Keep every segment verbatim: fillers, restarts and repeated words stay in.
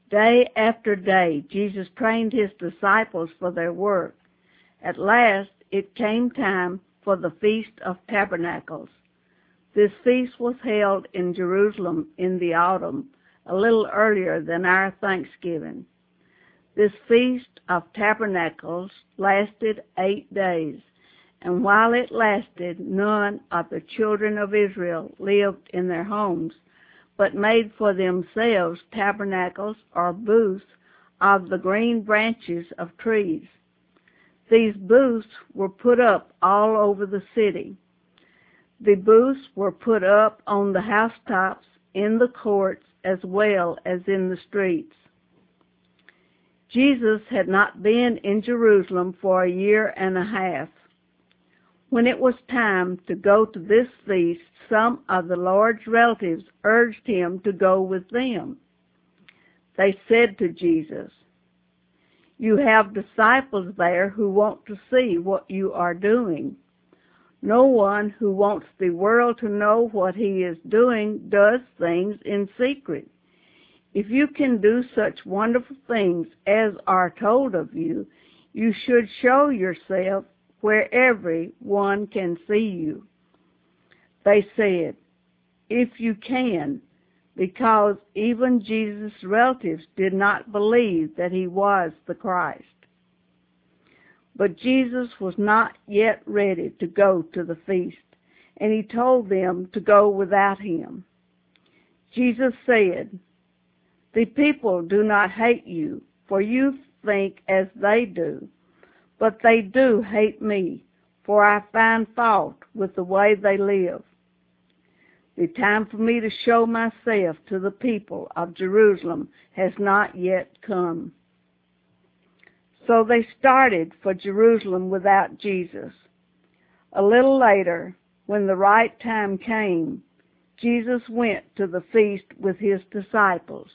Day after day, Jesus trained his disciples for their work. At last, it came time for the Feast of Tabernacles. This feast was held in Jerusalem in the autumn, a little earlier than our Thanksgiving. This Feast of Tabernacles lasted eight days, and while it lasted, none of the children of Israel lived in their homes, but made for themselves tabernacles or booths of the green branches of trees. These booths were put up all over the city. The booths were put up on the housetops, in the courts, as well as in the streets. Jesus had not been in Jerusalem for a year and a half. When it was time to go to this feast, some of the Lord's relatives urged him to go with them. They said to Jesus, "You have disciples there who want to see what you are doing. No one who wants the world to know what he is doing does things in secret. If you can do such wonderful things as are told of you, you should show yourself where everyone can see you." They said, "If you can," because even Jesus' relatives did not believe that he was the Christ. But Jesus was not yet ready to go to the feast, and he told them to go without him. Jesus said, "The people do not hate you, for you think as they do, but they do hate me, for I find fault with the way they live. The time for me to show myself to the people of Jerusalem has not yet come." So they started for Jerusalem without Jesus. A little later, when the right time came, Jesus went to the feast with his disciples.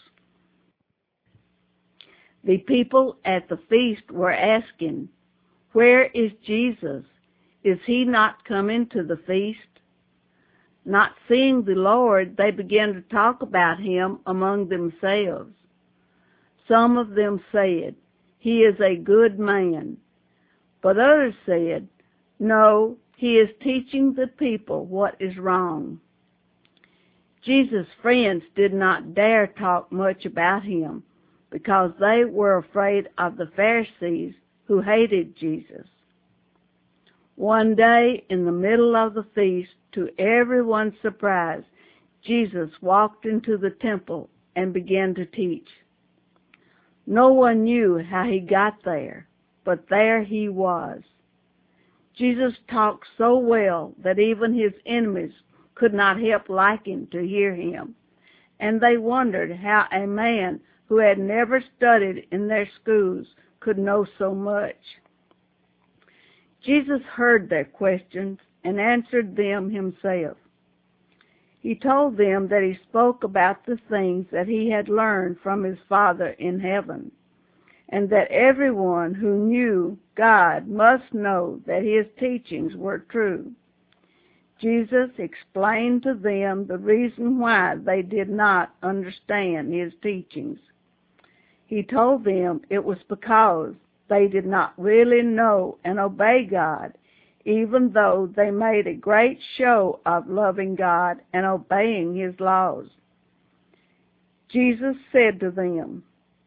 The people at the feast were asking, "Where is Jesus? Is he not coming to the feast?" Not seeing the Lord, they began to talk about him among themselves. Some of them said, "He is a good man." But others said, "No, he is teaching the people what is wrong." Jesus' friends did not dare talk much about him because they were afraid of the Pharisees who hated Jesus. One day, in the middle of the feast, to everyone's surprise, Jesus walked into the temple and began to teach. No one knew how he got there, but there he was. Jesus talked so well that even his enemies could not help liking to hear him, and they wondered how a man who had never studied in their schools could know so much. Jesus heard their questions and answered them himself. He told them that he spoke about the things that he had learned from his Father in heaven, and that everyone who knew God must know that his teachings were true. Jesus explained to them the reason why they did not understand his teachings. He told them it was because they did not really know and obey God, even though they made a great show of loving God and obeying his laws. Jesus said to them,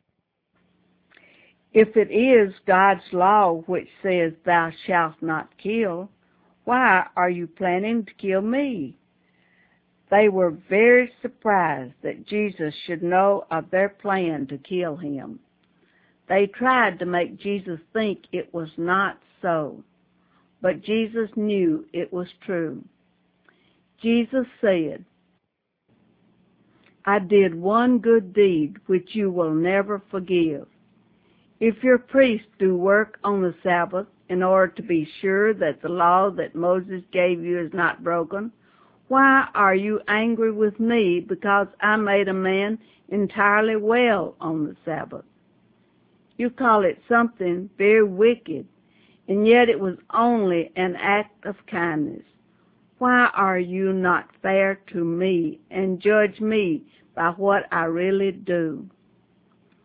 "If it is God's law which says, 'Thou shalt not kill,' why are you planning to kill me?" They were very surprised that Jesus should know of their plan to kill him. They tried to make Jesus think it was not so, but Jesus knew it was true. Jesus said, "I did one good deed which you will never forgive. If your priests do work on the Sabbath in order to be sure that the law that Moses gave you is not broken, why are you angry with me because I made a man entirely well on the Sabbath? You call it something very wicked, and yet it was only an act of kindness. Why are you not fair to me and judge me by what I really do?"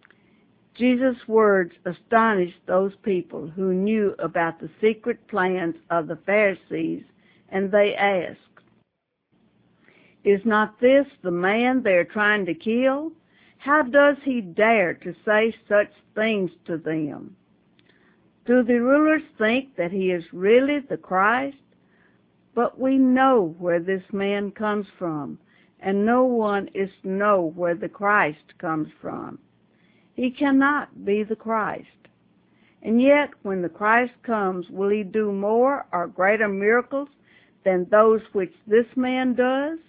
Jesus' words astonished those people who knew about the secret plans of the Pharisees, and they asked, "Is not this the man they are trying to kill? How does he dare to say such things to them? Do the rulers think that he is really the Christ? But we know where this man comes from, and no one is to know where the Christ comes from. He cannot be the Christ. And yet, when the Christ comes, will he do more or greater miracles than those which this man does?"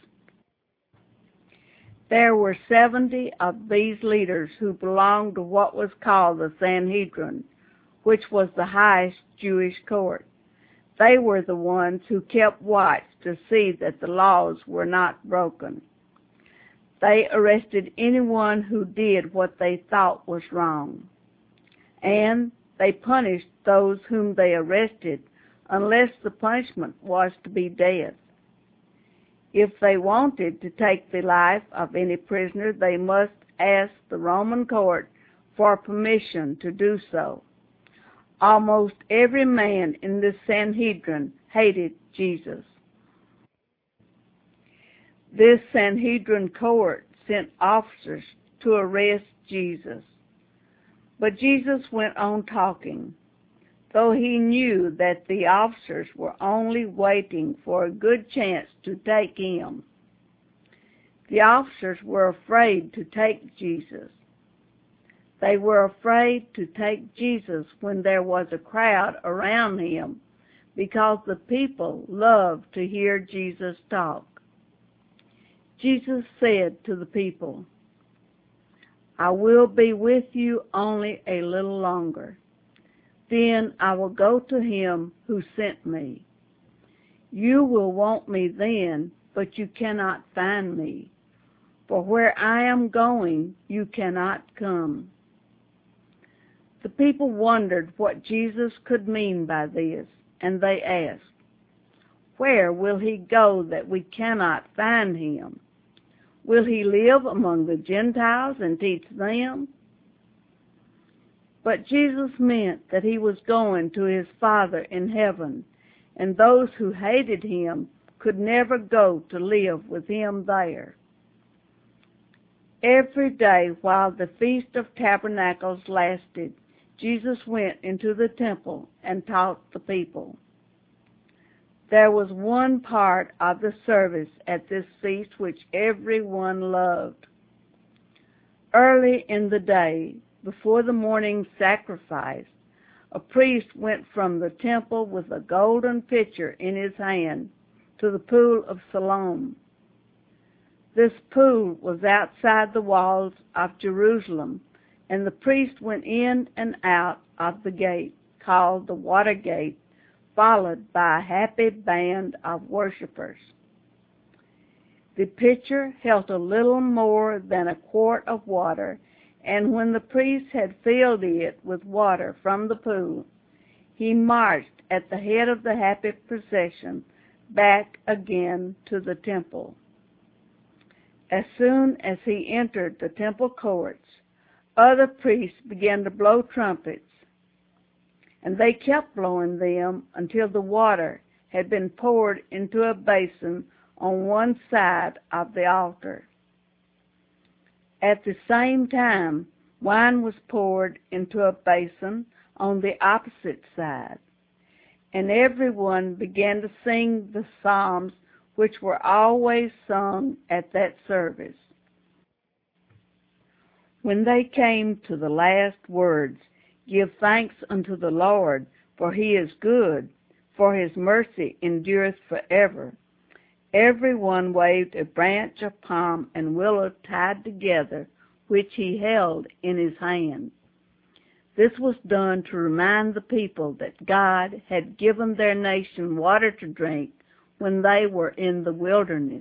There were seventy of these leaders who belonged to what was called the Sanhedrin, which was the highest Jewish court. They were the ones who kept watch to see that the laws were not broken. They arrested anyone who did what they thought was wrong, and they punished those whom they arrested unless the punishment was to be death. If they wanted to take the life of any prisoner, they must ask the Roman court for permission to do so. Almost every man in this Sanhedrin hated Jesus. This Sanhedrin court sent officers to arrest Jesus. But Jesus went on talking, though he knew that the officers were only waiting for a good chance to take him. The officers were afraid to take Jesus. They were afraid to take Jesus when there was a crowd around him, because the people loved to hear Jesus talk. Jesus said to the people, "I will be with you only a little longer. Then I will go to him who sent me. You will want me then, but you cannot find me. For where I am going, you cannot come." The people wondered what Jesus could mean by this, and they asked, "Where will he go that we cannot find him? Will he live among the Gentiles and teach them?" But Jesus meant that he was going to his Father in heaven, and those who hated him could never go to live with him there. Every day while the Feast of Tabernacles lasted, Jesus went into the temple and taught the people. There was one part of the service at this feast which everyone loved. Early in the day, before the morning sacrifice, a priest went from the temple with a golden pitcher in his hand to the pool of Siloam. This pool was outside the walls of Jerusalem, and the priest went in and out of the gate, called the Water Gate, followed by a happy band of worshipers. The pitcher held a little more than a quart of water, and when the priest had filled it with water from the pool, he marched at the head of the happy procession back again to the temple. As soon as he entered the temple courts, other priests began to blow trumpets, and they kept blowing them until the water had been poured into a basin on one side of the altar. At the same time, wine was poured into a basin on the opposite side, and everyone began to sing the psalms which were always sung at that service. When they came to the last words, "Give thanks unto the Lord, for he is good, for his mercy endureth forever," everyone waved a branch of palm and willow tied together, which he held in his hand. This was done to remind the people that God had given their nation water to drink when they were in the wilderness.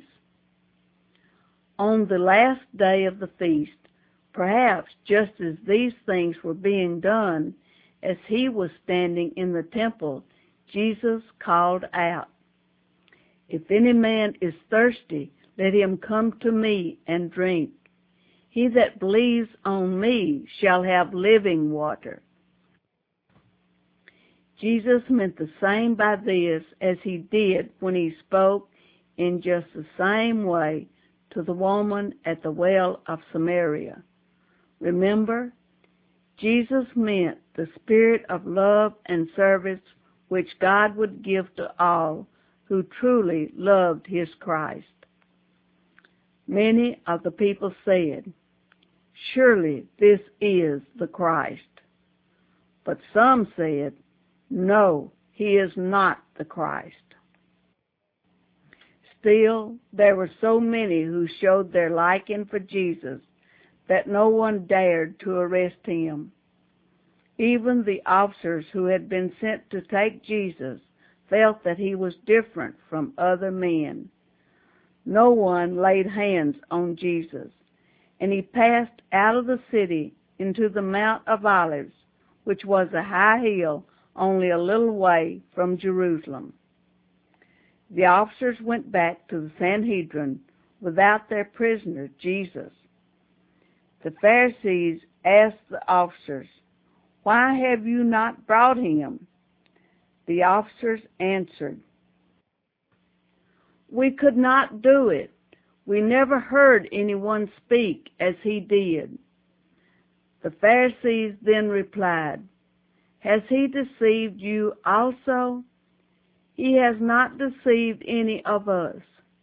On the last day of the feast, perhaps just as these things were being done, as he was standing in the temple, Jesus called out, "If any man is thirsty, let him come to me and drink. He that believes on me shall have living water. Jesus meant the same by this as he did when he spoke in just the same way to the woman at the well of Samaria. Remember, Jesus meant the spirit of love and service which God would give to all who truly loved his Christ. Many of the people said, "Surely this is the Christ." But some said, "No, he is not the Christ." Still, there were so many who showed their liking for Jesus that no one dared to arrest him. Even the officers who had been sent to take Jesus felt that he was different from other men. No one laid hands on Jesus, and he passed out of the city into the Mount of Olives, which was a high hill only a little way from Jerusalem. The officers went back to the Sanhedrin without their prisoner, Jesus. The Pharisees asked the officers, "Why have you not brought him?" The officers answered, "We could not do it. We never heard anyone speak as he did." The Pharisees then replied, "Has he deceived you also? He has not deceived any of us."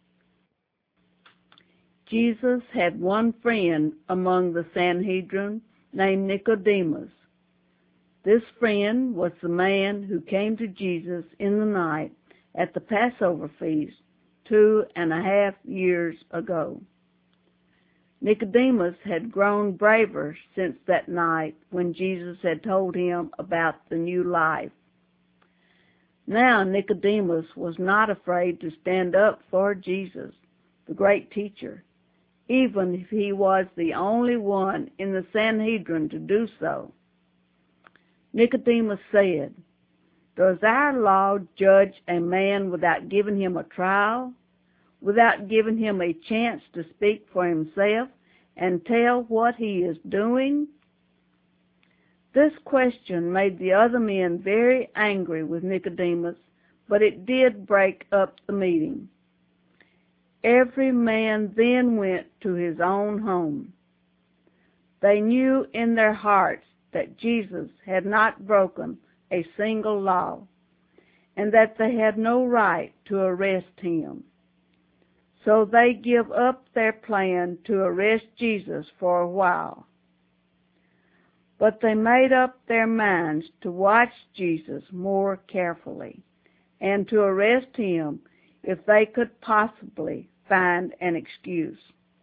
Jesus had one friend among the Sanhedrin named Nicodemus. This friend was the man who came to Jesus in the night at the Passover feast two and a half years ago. Nicodemus had grown braver since that night when Jesus had told him about the new life. Now Nicodemus was not afraid to stand up for Jesus, the great teacher, even if he was the only one in the Sanhedrin to do so. Nicodemus said, "Does our law judge a man without giving him a trial, without giving him a chance to speak for himself and tell what he is doing?" This question made the other men very angry with Nicodemus, but it did break up the meeting. Every man then went to his own home. They knew in their hearts that Jesus had not broken a single law, and that they had no right to arrest him. So they give up their plan to arrest Jesus for a while. But they made up their minds to watch Jesus more carefully and to arrest him if they could possibly find an excuse.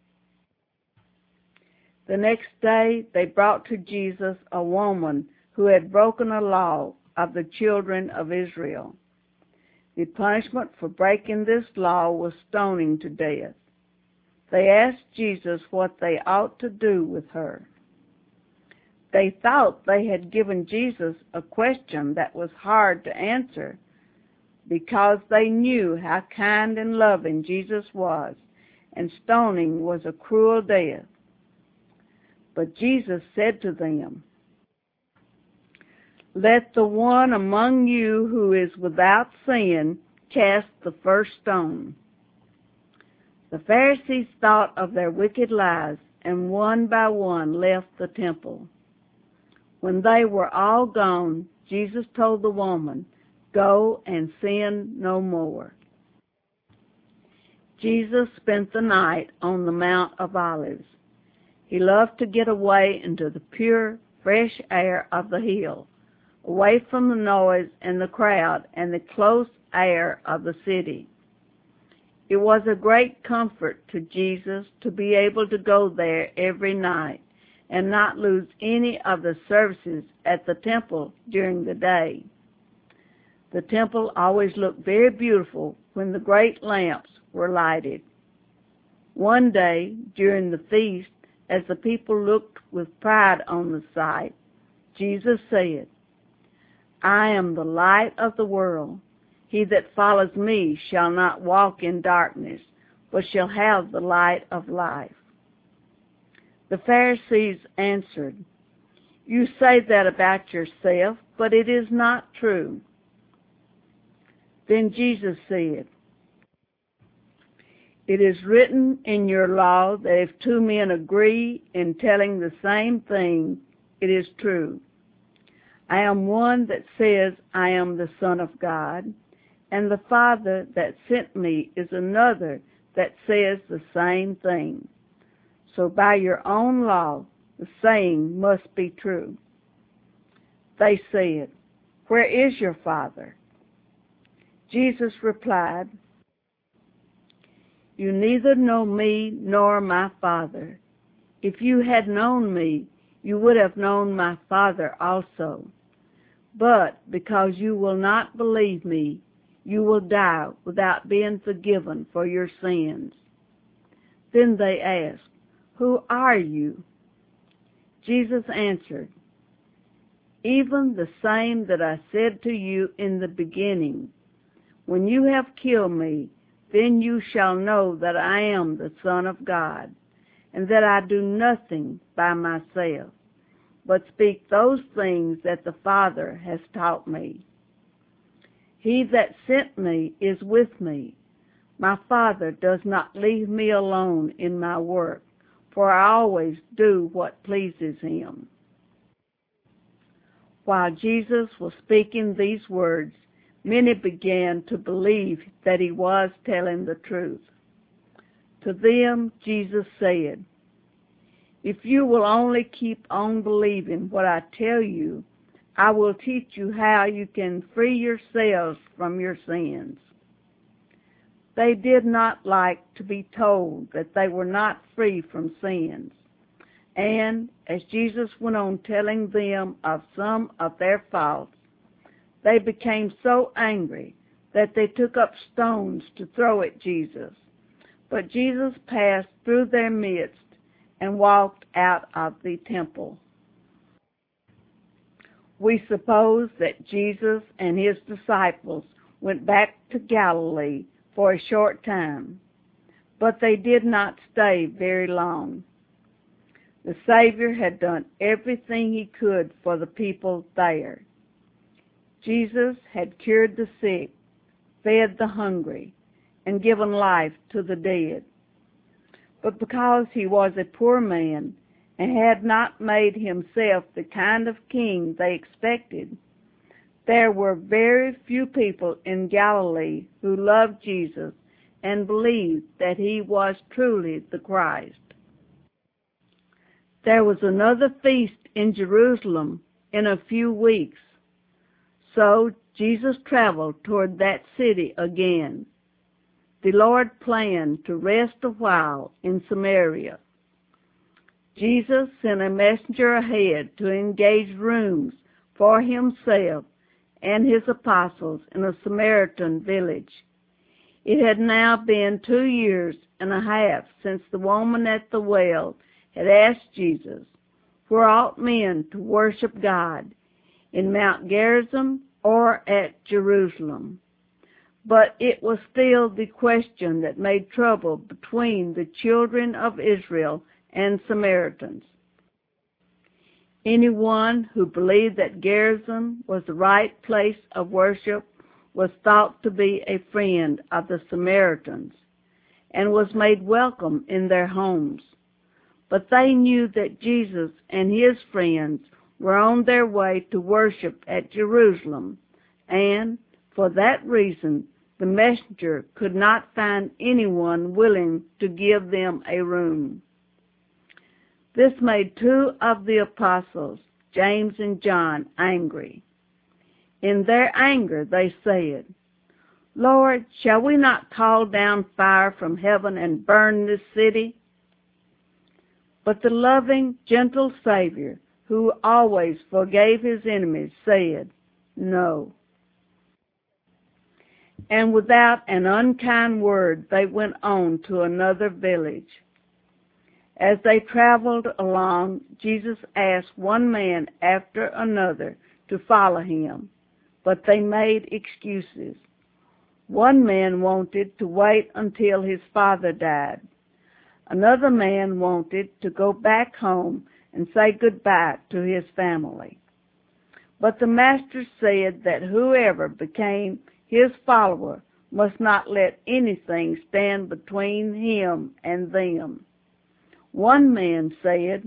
The next day they brought to Jesus a woman who had broken a law of the children of Israel. The punishment for breaking this law was stoning to death. They asked Jesus what they ought to do with her. They thought they had given Jesus a question that was hard to answer, because they knew how kind and loving Jesus was, and stoning was a cruel death. But Jesus said to them, "Let the one among you who is without sin cast the first stone." The Pharisees thought of their wicked lies, and one by one left the temple. When they were all gone, Jesus told the woman, "Go and sin no more." Jesus spent the night on the Mount of Olives. He loved to get away into the pure, fresh air of the hill, away from the noise and the crowd and the close air of the city. It was a great comfort to Jesus to be able to go there every night and not lose any of the services at the temple during the day. The temple always looked very beautiful when the great lamps were lighted. One day, during the feast, as the people looked with pride on the sight, Jesus said, "I am the light of the world. He that follows me shall not walk in darkness, but shall have the light of life." The Pharisees answered, "You say that about yourself, but it is not true." Then Jesus said, "It is written in your law that if two men agree in telling the same thing, it is true. I am one that says I am the Son of God, and the Father that sent me is another that says the same thing. So by your own law, the saying must be true." They said, "Where is your Father?" Jesus replied, "You neither know me nor my Father. If you had known me, you would have known my Father also. But because you will not believe me, you will die without being forgiven for your sins." Then they asked, "Who are you?" Jesus answered, "Even the same that I said to you in the beginning. When you have killed me, then you shall know that I am the Son of God, and that I do nothing by myself, but speak those things that the Father has taught me. He that sent me is with me. My Father does not leave me alone in my work, for I always do what pleases him." While Jesus was speaking these words, many began to believe that he was telling the truth. To them Jesus said, "If you will only keep on believing what I tell you, I will teach you how you can free yourselves from your sins." They did not like to be told that they were not free from sins. And as Jesus went on telling them of some of their faults, they became so angry that they took up stones to throw at Jesus. But Jesus passed through their midst and walked out of the temple. We suppose that Jesus and his disciples went back to Galilee for a short time, but they did not stay very long. The Savior had done everything he could for the people there. Jesus had cured the sick, fed the hungry, and given life to the dead. But because he was a poor man and had not made himself the kind of king they expected, there were very few people in Galilee who loved Jesus and believed that he was truly the Christ. There was another feast in Jerusalem in a few weeks, so Jesus traveled toward that city again. The Lord planned to rest a while in Samaria. Jesus sent a messenger ahead to engage rooms for himself and his apostles in a Samaritan village. It had now been two years and a half since the woman at the well had asked Jesus, "Where ought men to worship God, in Mount Gerizim or at Jerusalem?" But it was still the question that made trouble between the children of Israel and Samaritans. Anyone who believed that Gerizim was the right place of worship was thought to be a friend of the Samaritans and was made welcome in their homes. But they knew that Jesus and his friends were on their way to worship at Jerusalem, and for that reason the messenger could not find anyone willing to give them a room. This made two of the apostles, James and John, angry. In their anger they said, "Lord, shall we not call down fire from heaven and burn this city?" But the loving, gentle Savior, who always forgave his enemies, said, "No." And without an unkind word, they went on to another village. As they traveled along, Jesus asked one man after another to follow him, but they made excuses. One man wanted to wait until his father died. Another man wanted to go back home and say goodbye to his family. But the master said that whoever became his follower must not let anything stand between him and them. One man said,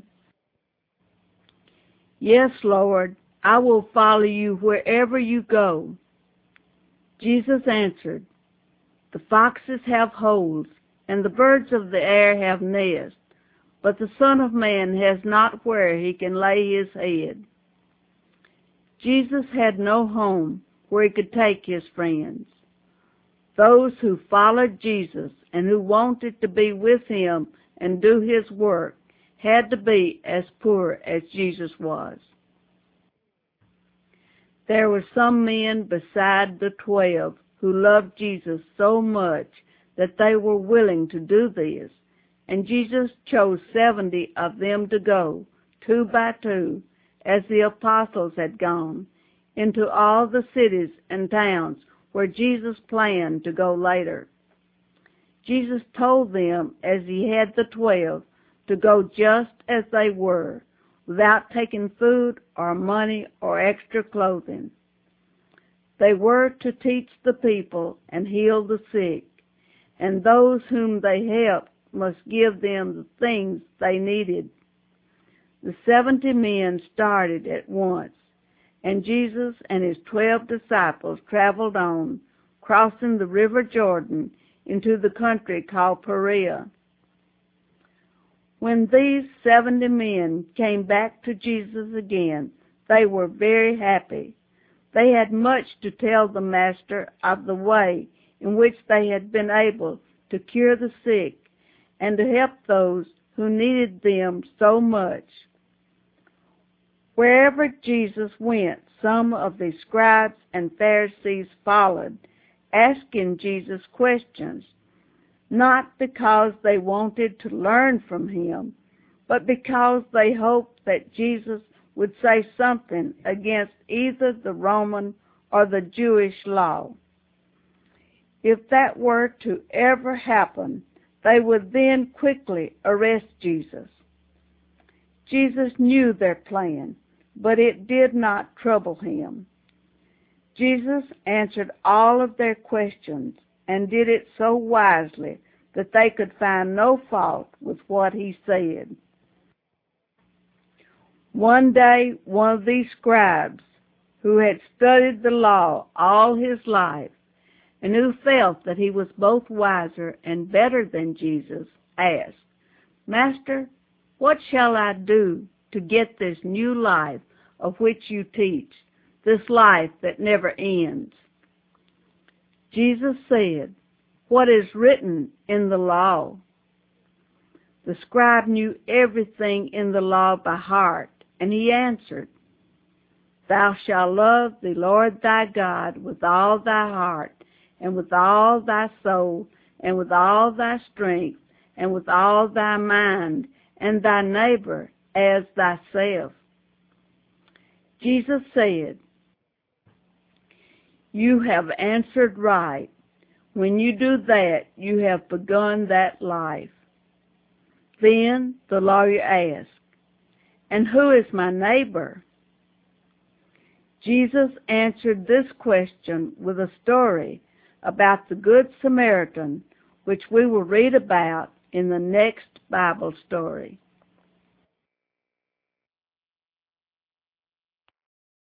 "Yes, Lord, I will follow you wherever you go." Jesus answered, "The foxes have holes, and the birds of the air have nests, but the Son of Man has not where he can lay his head." Jesus had no home where he could take his friends. Those who followed Jesus and who wanted to be with him and do his work had to be as poor as Jesus was. There were some men beside the twelve who loved Jesus so much that they were willing to do this, and Jesus chose seventy of them to go, two by two, as the apostles had gone, into all the cities and towns where Jesus planned to go later. Jesus told them, as he had the twelve, to go just as they were, without taking food or money or extra clothing. They were to teach the people and heal the sick, and those whom they helped must give them the things they needed. The seventy men started at once, and Jesus and his twelve disciples traveled on, crossing the river Jordan into the country called Perea. When these seventy men came back to Jesus again, they were very happy. They had much to tell the Master of the way in which they had been able to cure the sick and to help those who needed them so much. Wherever Jesus went, some of the scribes and Pharisees followed, asking Jesus questions, not because they wanted to learn from him, but because they hoped that Jesus would say something against either the Roman or the Jewish law. If that were to ever happen, they would then quickly arrest Jesus. Jesus knew their plan, but it did not trouble him. Jesus answered all of their questions and did it so wisely that they could find no fault with what he said. One day, one of these scribes, who had studied the law all his life and who felt that he was both wiser and better than Jesus, asked, "Master, what shall I do to get this new life of which you teach, this life that never ends?" Jesus said, "What is written in the law?" The scribe knew everything in the law by heart, and he answered, "Thou shalt love the Lord thy God with all thy heart, and with all thy soul, and with all thy strength, and with all thy mind, and thy neighbor as thyself." Jesus said, "You have answered right. When you do that, you have begun that life." Then the lawyer asked, "And who is my neighbor?" Jesus answered this question with a story about the Good Samaritan, which we will read about in the next Bible story.